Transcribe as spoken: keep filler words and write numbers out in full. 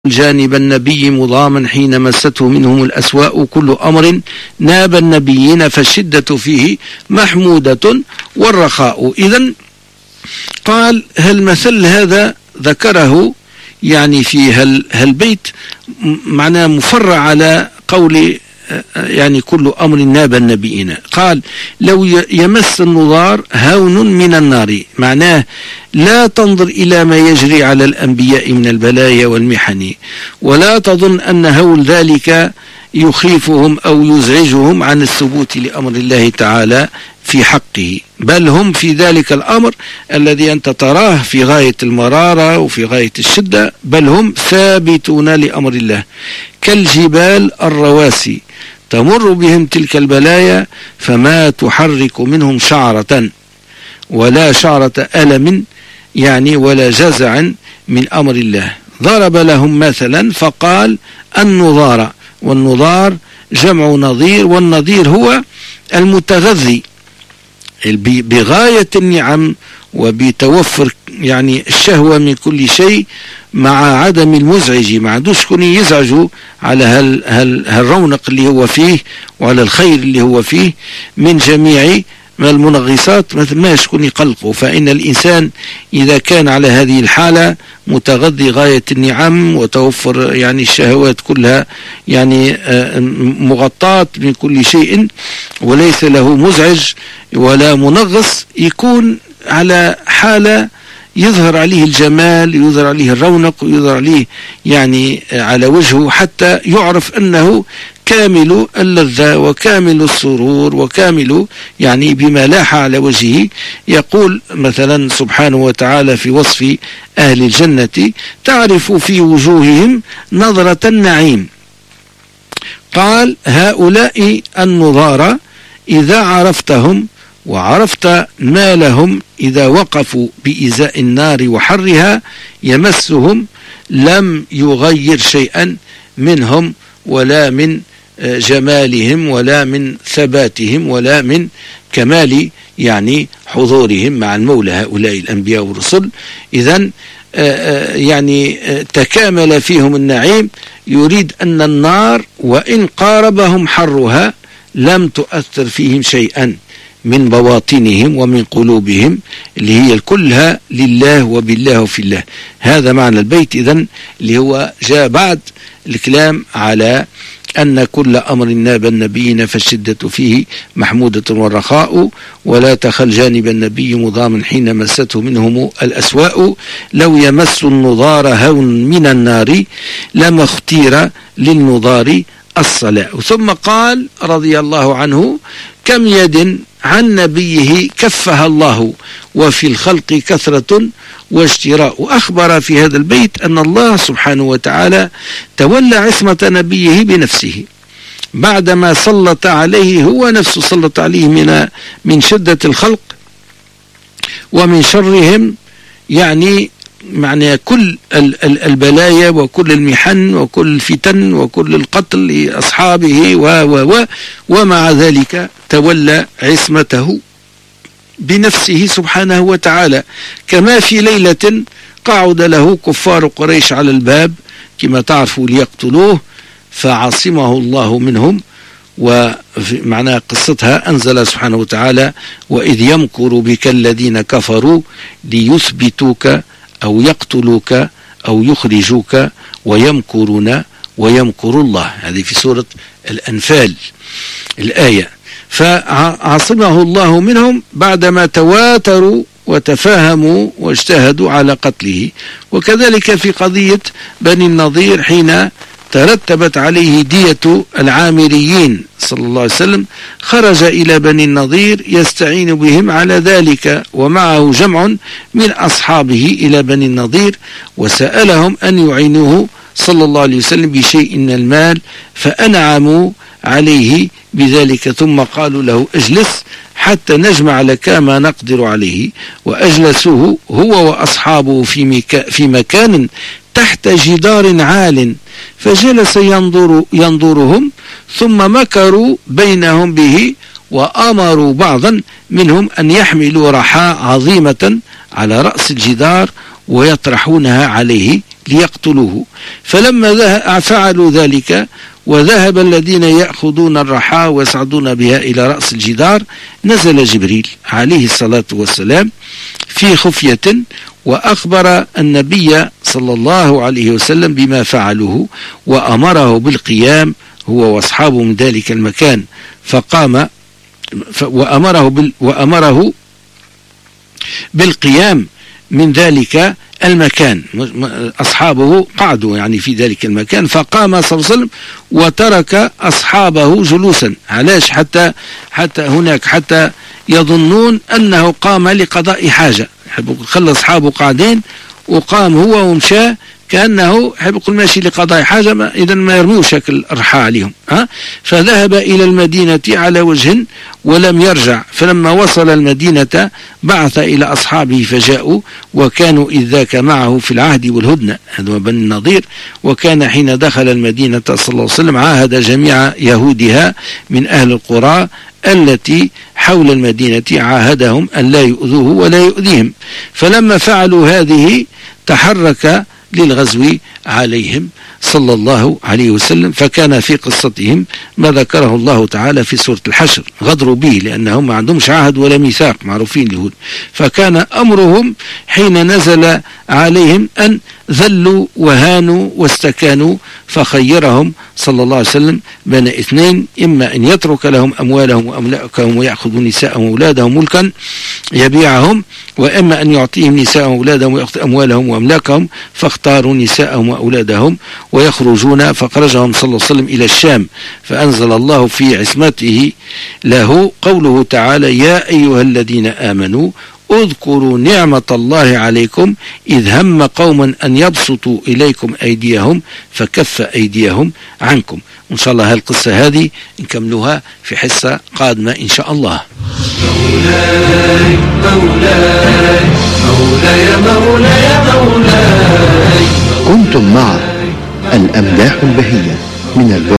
جانب النبي مضاما حين مسته منهم الأسواء كل أمر ناب النبيين فالشدة فيه محمودة والرخاء. إذن قال هل مثل هذا ذكره يعني في هل هالبيت معناه مفرع على قول يعني كل أمر ناب النبيين. قال لو يمس النظار هون من النار، معناه لا تنظر إلى ما يجري على الأنبياء من البلايا والمحن، ولا تظن أن هول ذلك يخيفهم أو يزعجهم عن الثبوت لأمر الله تعالى في حقه، بل هم في ذلك الأمر الذي أنت تراه في غاية المرارة وفي غاية الشدة، بل هم ثابتون لأمر الله كالجبال الرواسي تمر بهم تلك البلايا فما تحرك منهم شعرة ولا شعرة ألم يعني ولا جزع من أمر الله. ضرب لهم مثلا فقال النظار، والنظار جمع نظير، والنظير هو المتغذي بغاية النعم وبتوفر يعني الشهوة من كل شيء مع عدم المزعج، ما عندوش كون يزعجوا على هال هال هالرونق اللي هو فيه وعلى الخير اللي هو فيه من جميع المنغصات، مثل ما يكون يقلقوا. فإن الإنسان إذا كان على هذه الحالة متغذي غاية النعم وتوفر يعني الشهوات كلها يعني مغطاة من كل شيء وليس له مزعج ولا منغص، يكون على حالة يظهر عليه الجمال، يظهر عليه الرونق، ويظهر عليه يعني على وجهه حتى يعرف أنه كامل اللذة وكامل السرور وكامل يعني بما لاح على وجهه. يقول مثلا سبحانه وتعالى في وصف أهل الجنة تعرف في وجوههم نظرة النعيم، قال هؤلاء النظارة إذا عرفتهم وعرفت ما لهم إذا وقفوا بإزاء النار وحرها يمسهم لم يغير شيئا منهم ولا من جمالهم ولا من ثباتهم ولا من كمال يعني حضورهم مع المولى هؤلاء الأنبياء والرسل. إذن يعني تكامل فيهم النعيم، يريد أن النار وإن قاربهم حرها لم تؤثر فيهم شيئا من بواطنهم ومن قلوبهم اللي هي كلها لله وبالله وفي الله. هذا معنى البيت إذن اللي هو جاء بعد الكلام على أن كل أمر ناب النبيين فالشدة فيه محمودة والرخاء، ولا تخل جانب النبي مضاما حين مسته منهم الأسواء، لو يمس النظار هون من النار لما اختير للنظار الصلاة. ثم قال رضي الله عنه كم يد عن نبيه كفها الله وفي الخلق كثرة واجتراء. أخبر في هذا البيت أن الله سبحانه وتعالى تولى عصمة نبيه بنفسه بعدما سلط عليه هو نفسه سلط عليه من من شدة الخلق ومن شرهم، يعني معنى كل البلايا وكل المحن وكل الفتن وكل القتل لأصحابه و و و ومع ذلك تولى عصمته بنفسه سبحانه وتعالى. كما في ليلة قعد له كفار قريش على الباب كما تعرفوا ليقتلوه فعصمه الله منهم، ومعنى قصتها أنزل سبحانه وتعالى وإذ يمكر بك الذين كفروا ليثبتوك أو يقتلوك أو يخرجوك ويمكرون ويمكر الله. هذه في سورة الأنفال الآية. فعصمه الله منهم بعدما تواتروا وتفاهموا واجتهدوا على قتله. وكذلك في قضية بني النضير حين ترتبت عليه دية العامريين صلى الله عليه وسلم خرج إلى بني النضير يستعين بهم على ذلك، ومعه جمع من أصحابه إلى بني النضير وسألهم أن يعينوه صلى الله عليه وسلم بشيء من المال فأنعموا عليه بذلك، ثم قالوا له اجلس حتى نجمع لك ما نقدر عليه. وأجلسوه هو وأصحابه في, مكا في مكان تحت جدار عال، فجلس ينظر ينظرهم ثم مكروا بينهم به وأمروا بعضا منهم أن يحملوا رحاء عظيمة على رأس الجدار ويطرحونها عليه ليقتلوه. فلما فعلوا ذلك وذهب الذين يأخذون الرحى ويصعدون بها إلى رأس الجدار، نزل جبريل عليه الصلاة والسلام في خفية وأخبر النبي صلى الله عليه وسلم بما فعلوه، وأمره بالقيام هو وأصحابه من ذلك المكان، فقام وأمره, بال وأمره بالقيام من ذلك المكان. أصحابه قعدوا يعني في ذلك المكان، فقام صلى الله عليه وسلم وترك أصحابه جلوسا. علاش؟ حتى حتى هناك حتى يظنون أنه قام لقضاء حاجة، خلى أصحابه قاعدين وقام هو ومشى كأنه يحب يقول ماشي لقضاء حاجة، ما إذا ما يرميوش الرحى عليهم. ها؟ فذهب إلى المدينة على وجه ولم يرجع. فلما وصل المدينة بعث إلى أصحابه فجاءوا، وكانوا إذ ذاك معه في العهد والهدنة، هذا بني النضير. وكان حين دخل المدينة صلى الله عليه وسلم عاهد جميع يهودها من أهل القرى التي حول المدينة، عاهدهم أن لا يؤذوه ولا يؤذيهم. فلما فعلوا هذه تحرك للغزو عليهم صلى الله عليه وسلم. فكان في قصتهم ما ذكره الله تعالى في سورة الحشر، غدروا به لأنهم ما عندهمش عهد ولا ميثاق، معروفين اليهود. فكان أمرهم حين نزل عليهم أن ذلوا وهانوا واستكانوا، فخيرهم صلى الله عليه وسلم بين اثنين: إما أن يترك لهم أموالهم وأملاكهم ويأخذ نساءهم وأولادهم ملكا يبيعهم، وإما أن يعطيهم نساءهم وأولادهم ويأخذ أموالهم وأملاكهم. فاختاروا نساءهم وأولادهم ويخرجون، فخرجهم صلى الله عليه وسلم إلى الشام. فأنزل الله في عصمته له قوله تعالى: يا أيها الذين آمنوا اذكروا نعمة الله عليكم إذ هم قوما أن يبسطوا إليكم أيديهم فكف أيديهم عنكم. إن شاء الله هالقصة هذه نكملوها في حصة قادمة إن شاء الله. مولاي مولاي مولاي مولاي مولاي. كنتم مع الأمداح البهية من اللغة